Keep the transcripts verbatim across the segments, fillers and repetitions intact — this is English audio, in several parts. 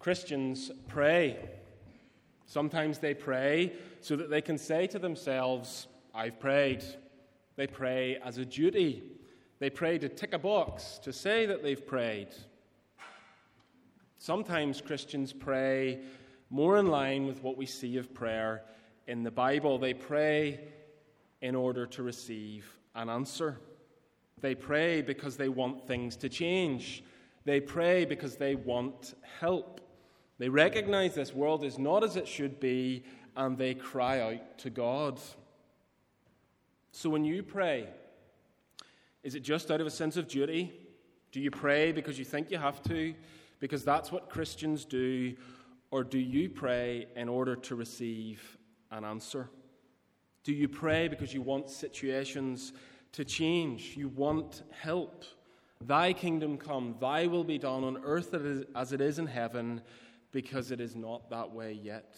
Christians pray. Sometimes they pray so that they can say to themselves, I've prayed. They pray as a duty. They pray to tick a box, to say that they've prayed. Sometimes Christians pray more in line with what we see of prayer in the Bible. They pray in order to receive an answer. They pray because they want things to change. They pray because they want help. They recognize this world is not as it should be, and they cry out to God. So when you pray, is it just out of a sense of duty? Do you pray because you think you have to, because that's what Christians do? Or do you pray in order to receive an answer? Do you pray because you want situations to change? You want help? Thy kingdom come, thy will be done on earth as it is in heaven, because it is not that way yet.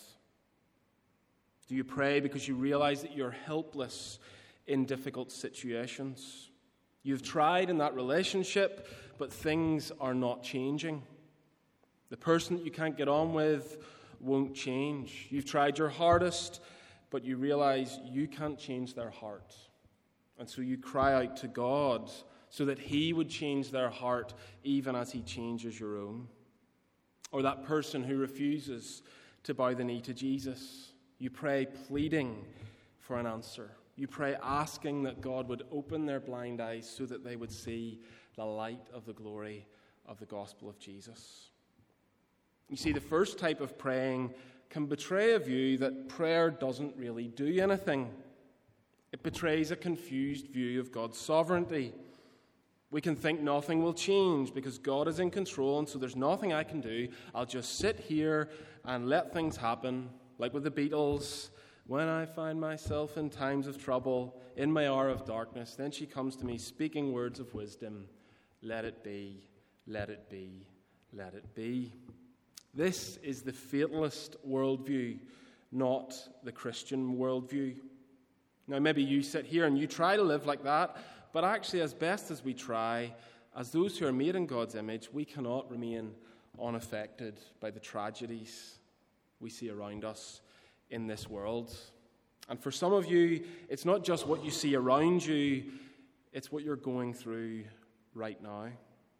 Do you pray because you realize that you're helpless in difficult situations? You've tried in that relationship, but things are not changing. The person that you can't get on with won't change. You've tried your hardest, but you realize you can't change their heart. And so you cry out to God so that He would change their heart even as He changes your own. Or that person who refuses to bow the knee to Jesus. You pray pleading for an answer. You pray asking that God would open their blind eyes so that they would see the light of the glory of the gospel of Jesus. You see, the first type of praying can betray a view that prayer doesn't really do anything. It betrays a confused view of God's sovereignty. We can think nothing will change because God is in control, and so there's nothing I can do. I'll just sit here and let things happen, like with the Beatles. When I find myself in times of trouble, in my hour of darkness, then she comes to me speaking words of wisdom. Let it be, let it be, let it be. This is the fatalist worldview, not the Christian worldview. Now, maybe you sit here and you try to live like that, but actually, as best as we try, as those who are made in God's image, we cannot remain unaffected by the tragedies we see around us in this world. And for some of you, it's not just what you see around you, it's what you're going through right now.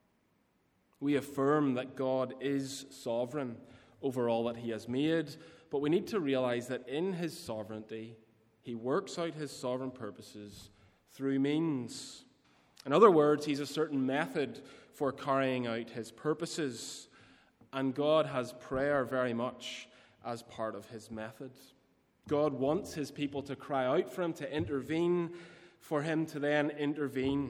We affirm that God is sovereign over all that He has made, but we need to realize that in His sovereignty, He works out His sovereign purposes through means. In other words, He's a certain method for carrying out His purposes, and God has prayer very much as part of His method. God wants His people to cry out for Him, to intervene, for Him to then intervene.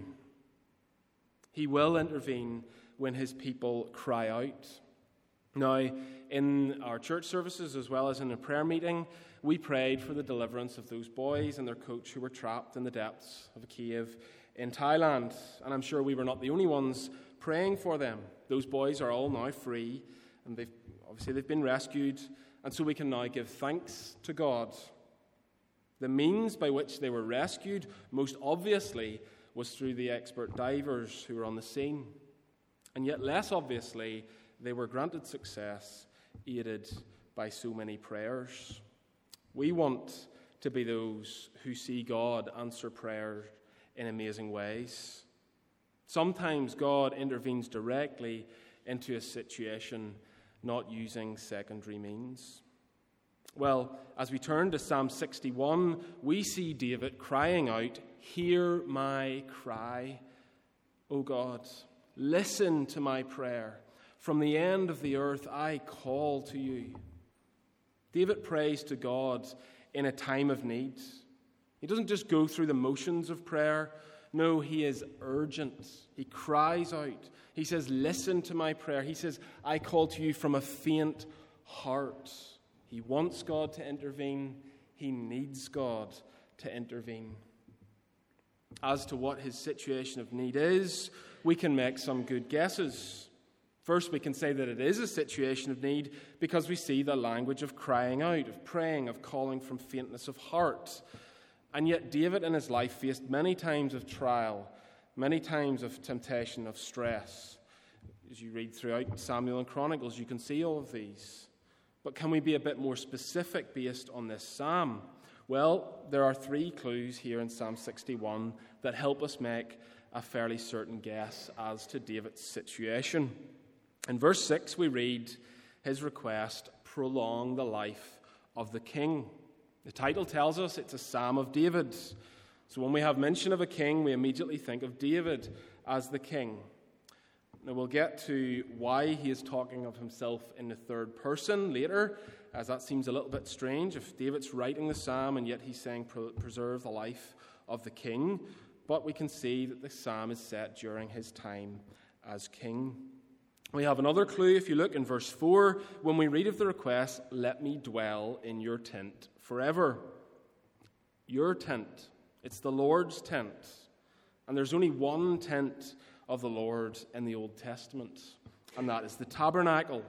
He will intervene when His people cry out. Now, in our church services as well as in a prayer meeting, we prayed for the deliverance of those boys and their coach who were trapped in the depths of a cave in Thailand. And I'm sure we were not the only ones praying for them. Those boys are all now free, and they've obviously they've been rescued, and so we can now give thanks to God. The means by which they were rescued, most obviously, was through the expert divers who were on the scene. And yet, less obviously, they were granted success, aided by so many prayers. We want to be those who see God answer prayer in amazing ways. Sometimes God intervenes directly into a situation, not using secondary means. Well, as we turn to Psalm sixty-one, we see David crying out, "Hear my cry, O God. Listen to my prayer. From the end of the earth I call to you." David prays to God in a time of need. He doesn't just go through the motions of prayer. No, he is urgent. He cries out. He says, "Listen to my prayer." He says, "I call to you from a faint heart." He wants God to intervene. He needs God to intervene. As to what his situation of need is, we can make some good guesses. First, we can say that it is a situation of need because we see the language of crying out, of praying, of calling from faintness of heart. And yet David in his life faced many times of trial, many times of temptation, of stress. As you read throughout Samuel and Chronicles, you can see all of these. But can we be a bit more specific based on this psalm? Well, there are three clues here in Psalm sixty-one that help us make a fairly certain guess as to David's situation. In verse six, we read his request, "Prolong the life of the king." The title tells us it's a psalm of David. So when we have mention of a king, we immediately think of David as the king. Now we'll get to why he is talking of himself in the third person later, as that seems a little bit strange if David's writing the psalm and yet he's saying preserve the life of the king. But we can see that the psalm is set during his time as king. We have another clue if you look in verse four, when we read of the request, "Let me dwell in your tent forever." Your tent. It's the Lord's tent. And there's only one tent of the Lord in the Old Testament, and that is the tabernacle.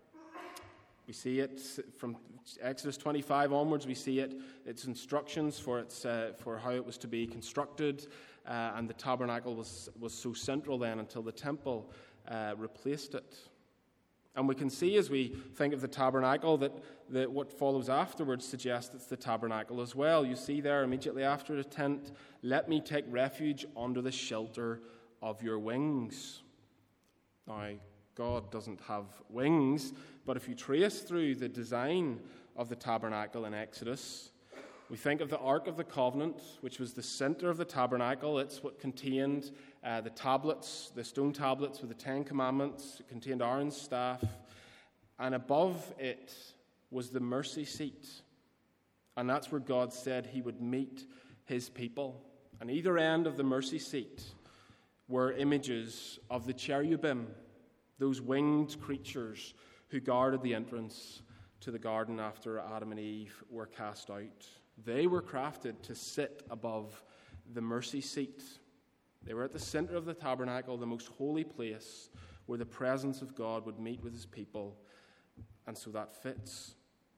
We see it from Exodus twenty-five onwards. We see it, its instructions for its uh, for how it was to be constructed, uh, and the tabernacle was was so central then until the temple uh, replaced it. And we can see as we think of the tabernacle that the, what follows afterwards suggests it's the tabernacle as well. You see there immediately after the tent, "Let me take refuge under the shelter of your wings." Now, God doesn't have wings, but if you trace through the design of the tabernacle in Exodus, we think of the Ark of the Covenant, which was the center of the tabernacle. It's what contained uh, the tablets, the stone tablets with the Ten Commandments. It contained Aaron's staff. And above it was the mercy seat. And that's where God said he would meet his people. On either end of the mercy seat were images of the cherubim, those winged creatures who guarded the entrance to the garden after Adam and Eve were cast out. They were crafted to sit above the mercy seat. They were at the center of the tabernacle, the most holy place where the presence of God would meet with his people. And so that fits.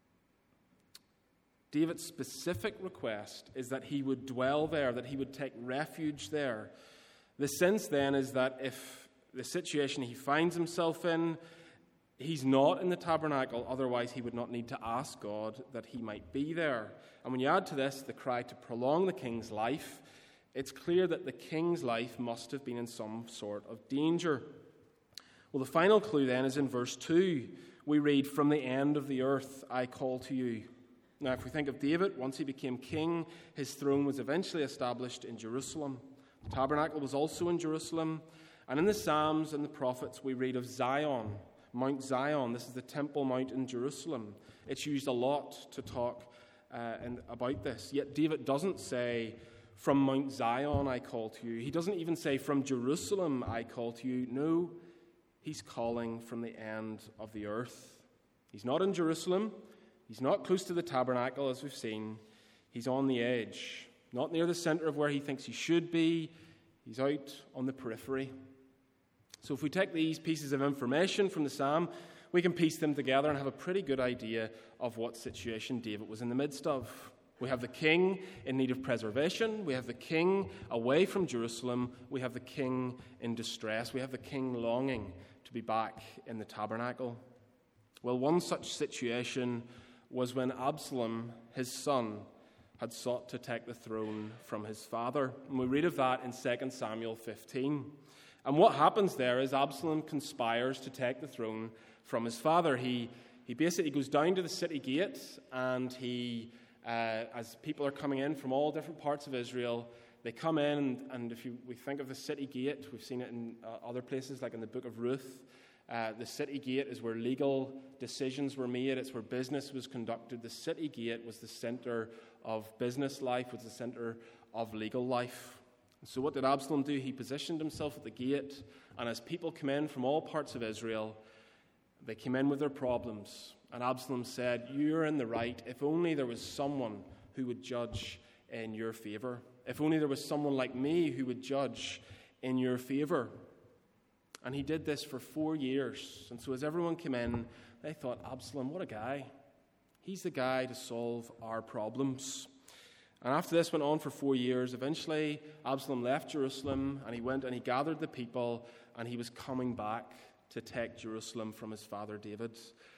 David's specific request is that he would dwell there, that he would take refuge there. The sense then is that if the situation he finds himself in, he's not in the tabernacle, otherwise he would not need to ask God that he might be there. And when you add to this the cry to prolong the king's life, it's clear that the king's life must have been in some sort of danger. Well, the final clue then is in verse two. We read, "From the end of the earth I call to you." Now, if we think of David, once he became king, his throne was eventually established in Jerusalem. The tabernacle was also in Jerusalem. And in the Psalms and the prophets, we read of Zion, Mount Zion. This is the Temple Mount in Jerusalem. It's used a lot to talk uh, and about this. Yet David doesn't say, "From Mount Zion I call to you." He doesn't even say, "From Jerusalem I call to you." No, he's calling from the end of the earth. He's not in Jerusalem. He's not close to the tabernacle, as we've seen. He's on the edge, not near the center of where he thinks he should be. He's out on the periphery. So if we take these pieces of information from the psalm, we can piece them together and have a pretty good idea of what situation David was in the midst of. We have the king in need of preservation. We have the king away from Jerusalem. We have the king in distress. We have the king longing to be back in the tabernacle. Well, one such situation was when Absalom, his son, had sought to take the throne from his father. And we read of that in Second Samuel fifteen. And what happens there is Absalom conspires to take the throne from his father. He he basically goes down to the city gate, and he, uh, as people are coming in from all different parts of Israel, they come in, and, and if you, we think of the city gate, we've seen it in uh, other places, like in the book of Ruth. Uh, the city gate is where legal decisions were made. It's where business was conducted. The city gate was the center of business life, was the center of legal life. So what did Absalom do? He positioned himself at the gate, and as people come in from all parts of Israel, they came in with their problems. And Absalom said, "You're in the right. If only there was someone who would judge in your favor. If only there was someone like me who would judge in your favor." And he did this for four years. And so as everyone came in, they thought, Absalom, what a guy. He's the guy to solve our problems. And after this went on for four years, eventually Absalom left Jerusalem, and he went and he gathered the people, and he was coming back to take Jerusalem from his father David.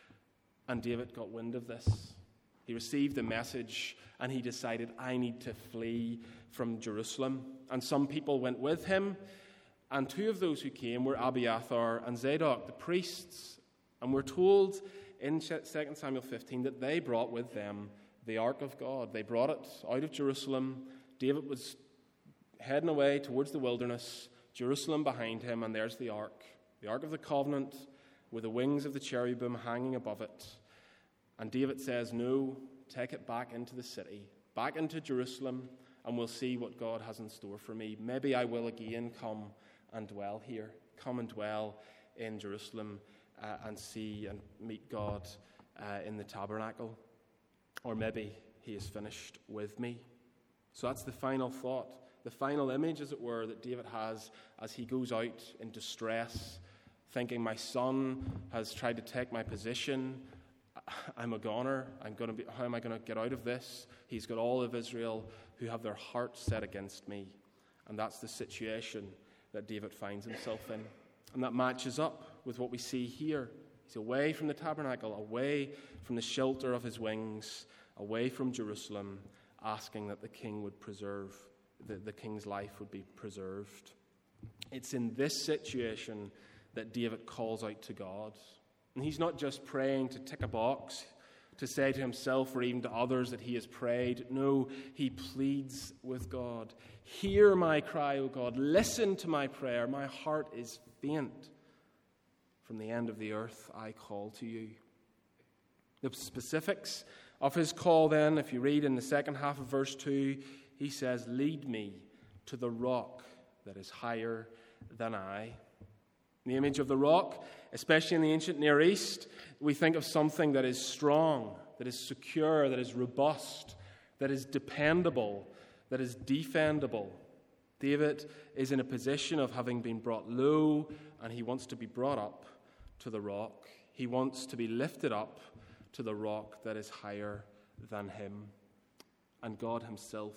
And David got wind of this. He received the message and he decided, I need to flee from Jerusalem. And some people went with him. And two of those who came were Abiathar and Zadok, the priests. And we're told in Second Samuel fifteen that they brought with them the ark of God. They brought it out of Jerusalem. David was heading away towards the wilderness, Jerusalem behind him, and there's the ark. The ark of the covenant with the wings of the cherubim hanging above it. And David says, no, take it back into the city, back into Jerusalem, and we'll see what God has in store for me. Maybe I will again come and dwell here, come and dwell in Jerusalem uh, and see and meet God uh, in the tabernacle. Or maybe he is finished with me. So that's the final thought, the final image, as it were, that David has as he goes out in distress, thinking, my son has tried to take my position. I'm a goner. I'm going to be, how am I going to get out of this? He's got all of Israel who have their hearts set against me. And that's the situation that David finds himself in. And that matches up with what we see here. He's away from the tabernacle, away from the shelter of his wings, away from Jerusalem, asking that the king would preserve, that the king's life would be preserved. It's in this situation that David calls out to God. And he's not just praying to tick a box, to say to himself or even to others that he has prayed. No, he pleads with God. Hear my cry, O God. Listen to my prayer. My heart is faint. From the end of the earth I call to you. The specifics of his call then, if you read in the second half of verse two, he says, lead me to the rock that is higher than I. The image of the rock, especially in the ancient Near East, we think of something that is strong, that is secure, that is robust, that is dependable, that is defendable. David is in a position of having been brought low, and he wants to be brought up to the rock. He wants to be lifted up to the rock that is higher than him. And God himself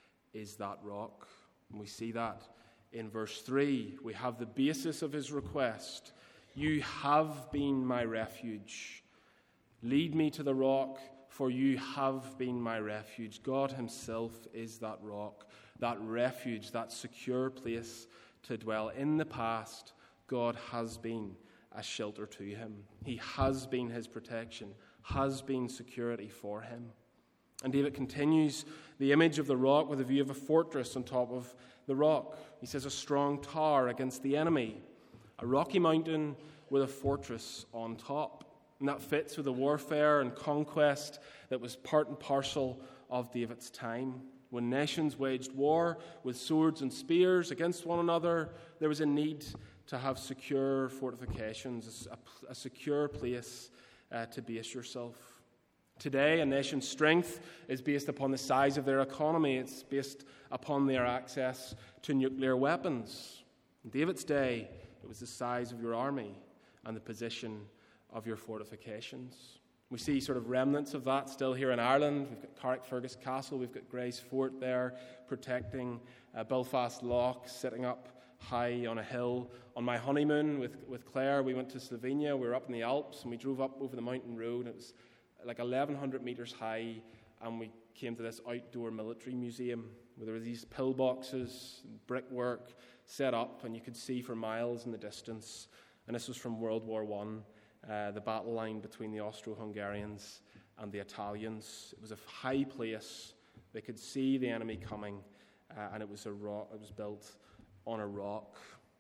is that rock. And we see that in verse three. We have the basis of his request. You have been my refuge. Lead me to the rock, for you have been my refuge. God himself is that rock, that refuge, that secure place to dwell. In the past, God has been a shelter to him. He has been his protection, has been security for him. And David continues the image of the rock with a view of a fortress on top of the rock. He says a strong tower against the enemy, a rocky mountain with a fortress on top. And that fits with the warfare and conquest that was part and parcel of David's time. When nations waged war with swords and spears against one another, there was a need to have secure fortifications, a, a secure place uh, to base yourself. Today, a nation's strength is based upon the size of their economy. It's based upon their access to nuclear weapons. In David's day, it was the size of your army and the position of your fortifications. We see sort of remnants of that still here in Ireland. We've got Carrickfergus Castle, we've got Gray's Fort there protecting uh, Belfast Lough, sitting up high on a hill. On my honeymoon with, with Claire, we went to Slovenia. We were up in the Alps and we drove up over the mountain road. It was like eleven hundred meters high, and we came to this outdoor military museum where there were these pillboxes, brickwork set up, and you could see for miles in the distance. And this was from World War One, uh, the battle line between the Austro-Hungarians and the Italians. It was a high place. They could see the enemy coming, uh, and it was a rock. It was built on a rock.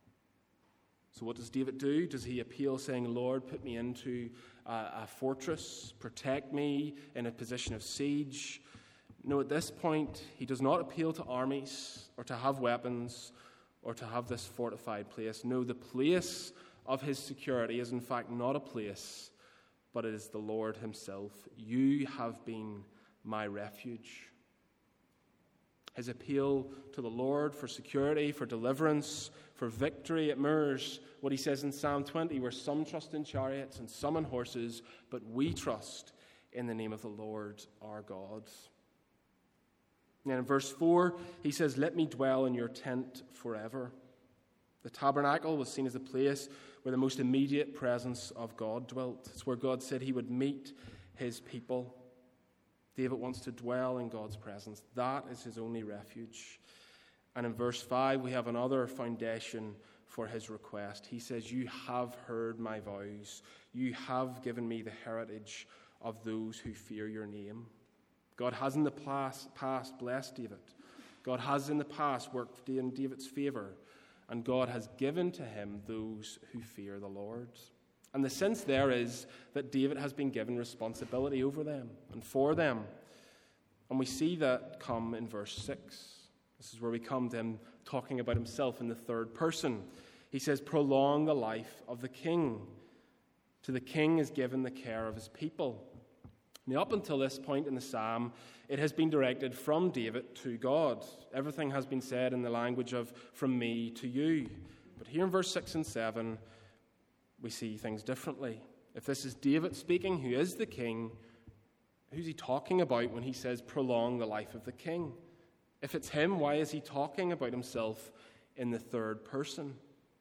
So what does David do? Does he appeal saying, Lord, put me into a, a fortress, protect me in a position of siege? No, at this point, he does not appeal to armies or to have weapons or to have this fortified place. No, the place of his security is in fact not a place, but it is the Lord himself. You have been my refuge. His appeal to the Lord for security, for deliverance, for victory, it mirrors what he says in Psalm twenty, where some trust in chariots and some in horses, but we trust in the name of the Lord our God. And in verse four, he says, let me dwell in your tent forever. The tabernacle was seen as a place where the most immediate presence of God dwelt. It's where God said he would meet his people. David wants to dwell in God's presence. That is his only refuge. And in verse five, we have another foundation for his request. He says, you have heard my vows. You have given me the heritage of those who fear your name. God has in the past blessed David. God has in the past worked in David's favor. And God has given to him those who fear the Lord. And the sense there is that David has been given responsibility over them and for them. And we see that come in verse six. This is where we come to him talking about himself in the third person. He says, prolong the life of the king. To the king is given the care of his people. Now, up until this point in the psalm, it has been directed from David to God. Everything has been said in the language of from me to you. But here in verse six and seven, we see things differently. If this is David speaking, who is the king, who's he talking about when he says, prolong the life of the king? If it's him, why is he talking about himself in the third person?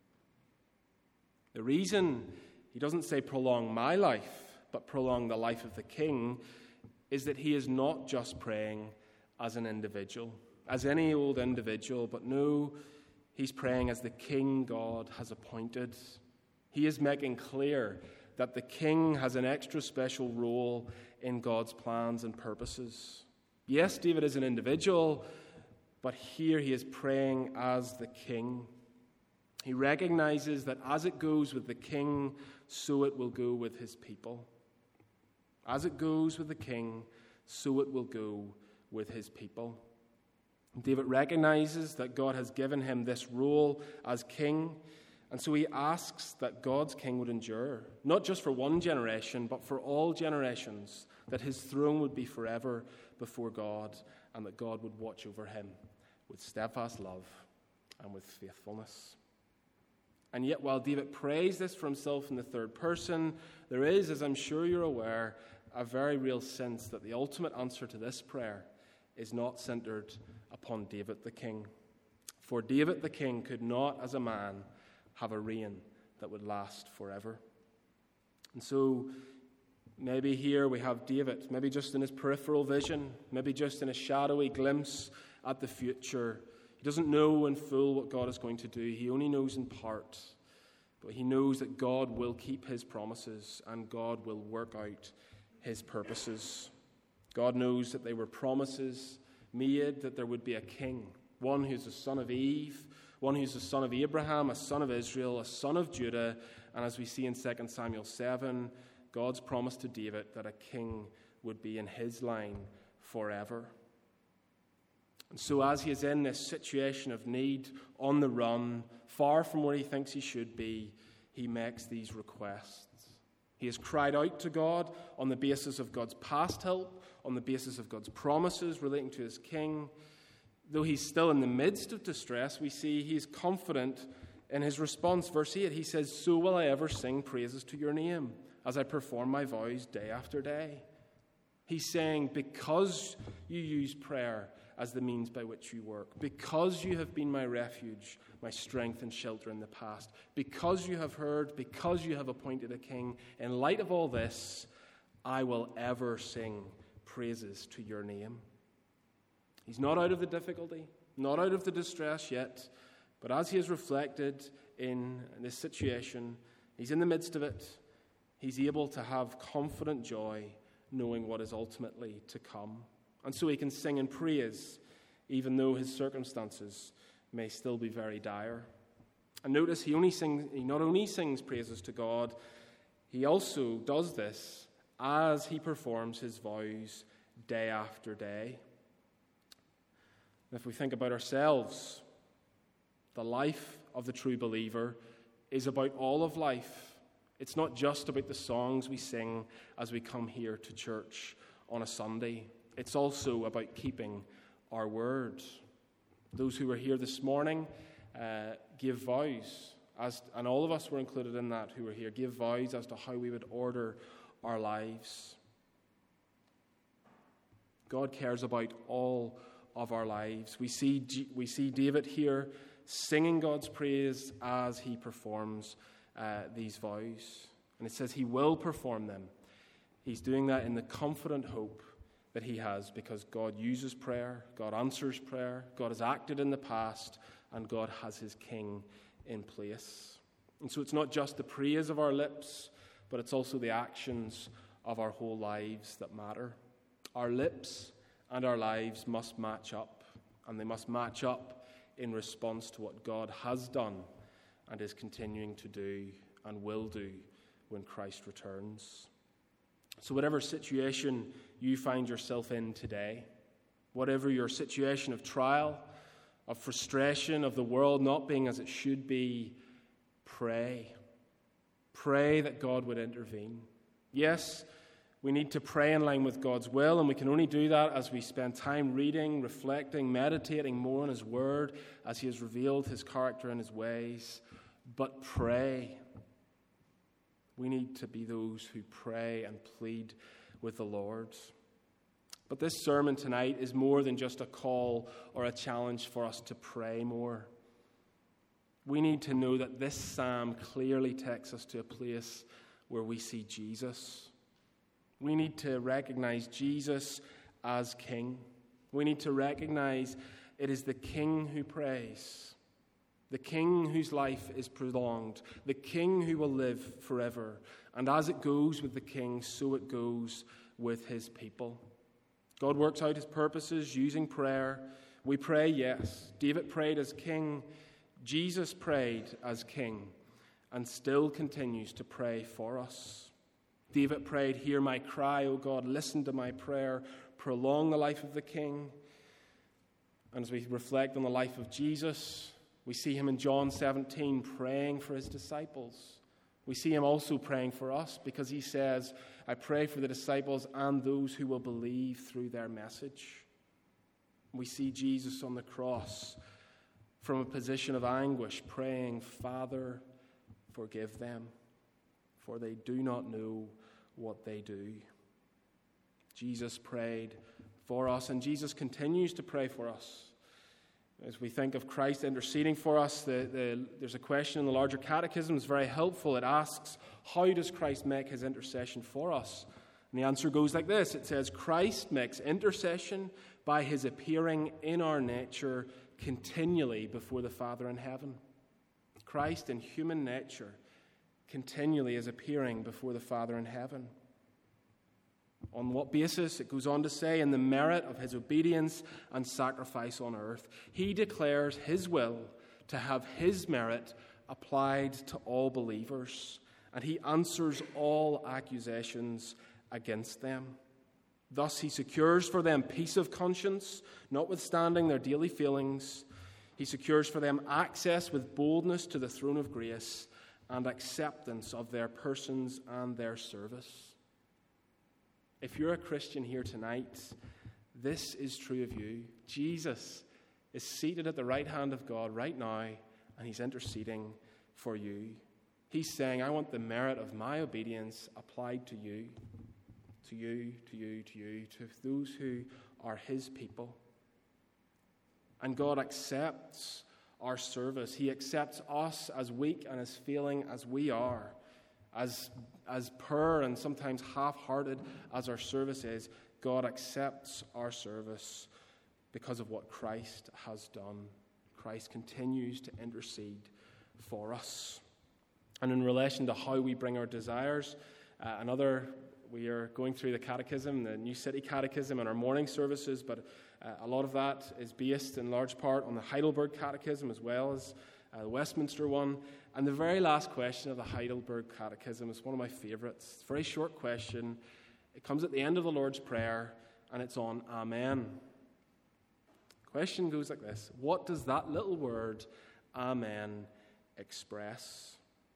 The reason he doesn't say prolong my life, but prolong the life of the king, is that he is not just praying as an individual, as any old individual, but no, he's praying as the king God has appointed. He is making clear that the king has an extra special role in God's plans and purposes. Yes, David is an individual, but here he is praying as the king. He recognizes that as it goes with the king, so it will go with his people. As it goes with the king, so it will go with his people. David recognizes that God has given him this role as king, and so he asks that God's king would endure, not just for one generation, but for all generations, that his throne would be forever before God, and that God would watch over him with steadfast love and with faithfulness. And yet, while David prays this for himself in the third person, there is, as I'm sure you're aware, a very real sense that the ultimate answer to this prayer is not centered upon David the king. For David the king could not, as a man, have a reign that would last forever. And so, maybe here we have David, maybe just in his peripheral vision, maybe just in a shadowy glimpse at the future. He doesn't know in full what God is going to do. He only knows in part. But he knows that God will keep his promises and God will work out his purposes. God knows that they were promises made that there would be a king, one who's the son of Eve, one who's the son of Abraham, a son of Israel, a son of Judah. And as we see in Second Samuel seven, God's promise to David that a king would be in his line forever. And so as he is in this situation of need, on the run, far from where he thinks he should be, he makes these requests. He has cried out to God on the basis of God's past help, on the basis of God's promises relating to his king. Though he's still in the midst of distress, we see he is confident in his response. Verse eight, he says, "So will I ever sing praises to your name, as I perform my vows day after day." He's saying, because you use prayer as the means by which you work, because you have been my refuge, my strength and shelter in the past, because you have heard, because you have appointed a king, in light of all this, I will ever sing praises to your name. He's not out of the difficulty, not out of the distress yet, but as he has reflected in this situation, he's in the midst of it, he's able to have confident joy, knowing what is ultimately to come. And so he can sing in praise, even though his circumstances may still be very dire. And notice he only sings, he not only sings praises to God, he also does this as he performs his vows day after day. And if we think about ourselves, the life of the true believer is about all of life. It's not just about the songs we sing as we come here to church on a Sunday. It's also about keeping our word. Those who were here this morning uh, gave vows, as, and all of us were included in that who were here, gave vows as to how we would order our lives. God cares about all of our lives. We see, we see David here singing God's praise as he performs uh, these vows. And it says he will perform them. He's doing that in the confident hope that he has because God uses prayer, God answers prayer, God has acted in the past, and God has his king in place. And so it's not just the praise of our lips, but it's also the actions of our whole lives that matter. Our lips and our lives must match up, and they must match up in response to what God has done and is continuing to do and will do when Christ returns. So whatever situation you find yourself in today, whatever your situation of trial, of frustration, of the world not being as it should be, pray. Pray that God would intervene. Yes, we need to pray in line with God's will, and we can only do that as we spend time reading, reflecting, meditating more on his word as he has revealed his character and his ways. But pray. We need to be those who pray and plead with the Lord. But this sermon tonight is more than just a call or a challenge for us to pray more. We need to know that this psalm clearly takes us to a place where we see Jesus. We need to recognize Jesus as King. We need to recognize it is the King who prays, the King whose life is prolonged, the King who will live forever. And as it goes with the King, so it goes with his people. God works out his purposes using prayer. We pray, yes. David prayed as king. Jesus prayed as king and still continues to pray for us. David prayed, "Hear my cry, O God, listen to my prayer, prolong the life of the king." And as we reflect on the life of Jesus, we see him in John seventeen praying for his disciples. We see him also praying for us because he says, "I pray for the disciples and those who will believe through their message." We see Jesus on the cross from a position of anguish praying, "Father, forgive them, for they do not know what they do." Jesus prayed for us, and Jesus continues to pray for us. As we think of Christ interceding for us, the, the, there's a question in the larger catechism that's very helpful. It asks, how does Christ make his intercession for us? And the answer goes like this. It says, Christ makes intercession by his appearing in our nature continually before the Father in heaven. Christ in human nature continually is appearing before the Father in heaven. On what basis? It goes on to say, in the merit of his obedience and sacrifice on earth. He declares his will to have his merit applied to all believers, and he answers all accusations against them. Thus he secures for them peace of conscience, notwithstanding their daily feelings. He secures for them access with boldness to the throne of grace and acceptance of their persons and their service. If you're a Christian here tonight, this is true of you. Jesus is seated at the right hand of God right now, and he's interceding for you. He's saying, I want the merit of my obedience applied to you, to you, to you, to you, to those who are his people. And God accepts our service. He accepts us as weak and as failing as we are, as As poor and sometimes half-hearted as our service is. God accepts our service because of what Christ has done. Christ continues to intercede for us. And in relation to how we bring our desires, uh, another, we are going through the catechism, the New City Catechism, and our morning services, but uh, a lot of that is based in large part on the Heidelberg Catechism as well as uh, the Westminster one. And the very last question of the Heidelberg Catechism is one of my favorites. It's a very short question. It comes at the end of the Lord's Prayer, and it's on Amen. The question goes like this. What does that little word, Amen, express?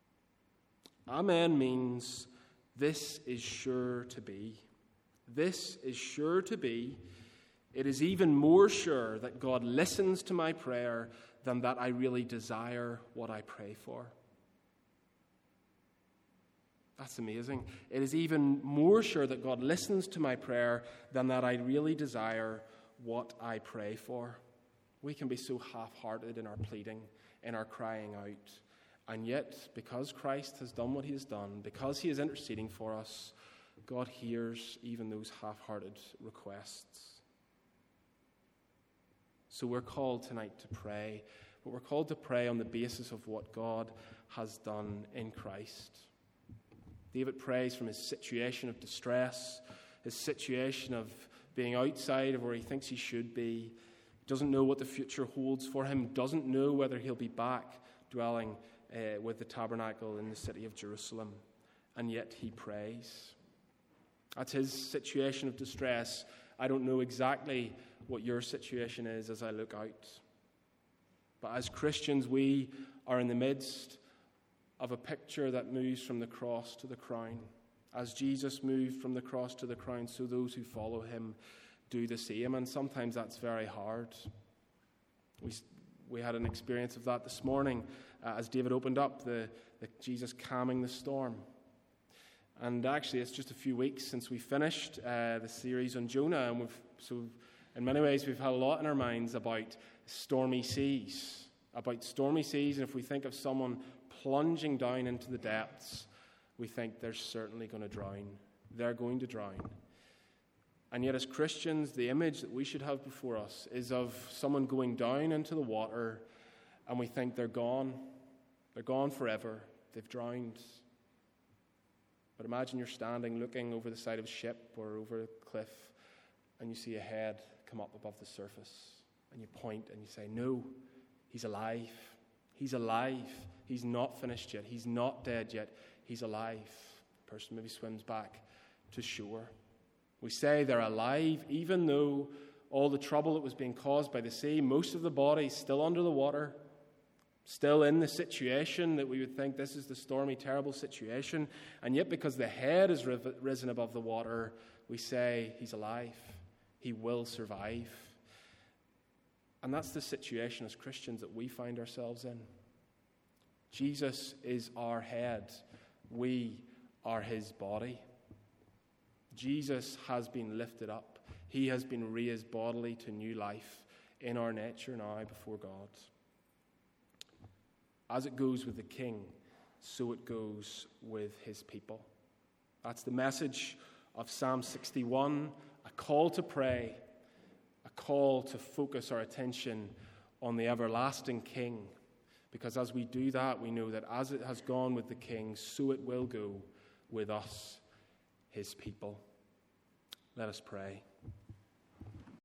Amen means this is sure to be. This is sure to be. It is even more sure that God listens to my prayer than that I really desire what I pray for. That's amazing. It is even more sure that God listens to my prayer than that I really desire what I pray for. We can be so half-hearted in our pleading, in our crying out. And yet, because Christ has done what he has done, because he is interceding for us, God hears even those half-hearted requests. So we're called tonight to pray, but we're called to pray on the basis of what God has done in Christ. David prays from his situation of distress, his situation of being outside of where he thinks he should be, doesn't know what the future holds for him, doesn't know whether he'll be back dwelling uh, with the tabernacle in the city of Jerusalem, and yet he prays. That's his situation of distress. I don't know exactly what your situation is as I look out. But as Christians, we are in the midst of a picture that moves from the cross to the crown. As Jesus moved from the cross to the crown, so those who follow him do the same. And sometimes that's very hard. We, we had an experience of that this morning uh, as David opened up, the, the Jesus calming the storm. And actually, it's just a few weeks since we finished uh, the series on Jonah, and we've so in many ways we've had a lot in our minds about stormy seas, about stormy seas. And if we think of someone plunging down into the depths, we think they're certainly going to drown. They're going to drown. And yet, as Christians, the image that we should have before us is of someone going down into the water, and we think they're gone. They're gone forever. They've drowned. But imagine you're standing looking over the side of a ship or over a cliff, and you see a head come up above the surface, and you point and you say, no, he's alive. He's alive. He's not finished yet. He's not dead yet. He's alive. The person maybe swims back to shore. We say they're alive, even though all the trouble that was being caused by the sea, most of the body still under the water, still in the situation that we would think this is the stormy, terrible situation. And yet, because the head has risen above the water, we say he's alive. He will survive. And that's the situation as Christians that we find ourselves in. Jesus is our head. We are his body. Jesus has been lifted up. He has been raised bodily to new life in our nature now before God. As it goes with the king, so it goes with his people. That's the message of Psalm sixty-one, a call to pray, a call to focus our attention on the everlasting king. Because as we do that, we know that as it has gone with the king, so it will go with us, his people. Let us pray.